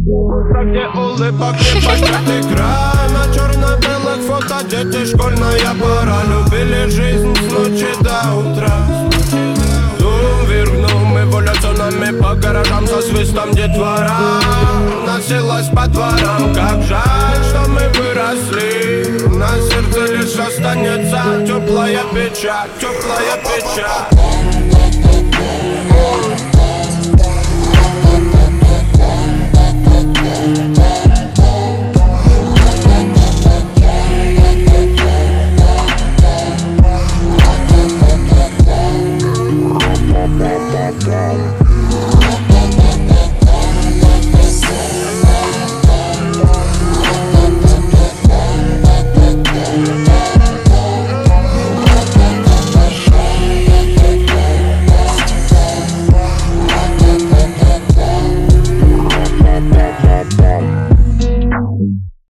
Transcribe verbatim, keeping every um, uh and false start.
Где улыбок не пойдет экран. На черно-белых фото дети, школьная пора. Любили жизнь с ночи до утра. Дум вверх, мы эволюционами по гаражам со свистом детвора носилась по дворам. Как жаль, что мы выросли. На сердце лишь останется теплая печаль, теплая печаль.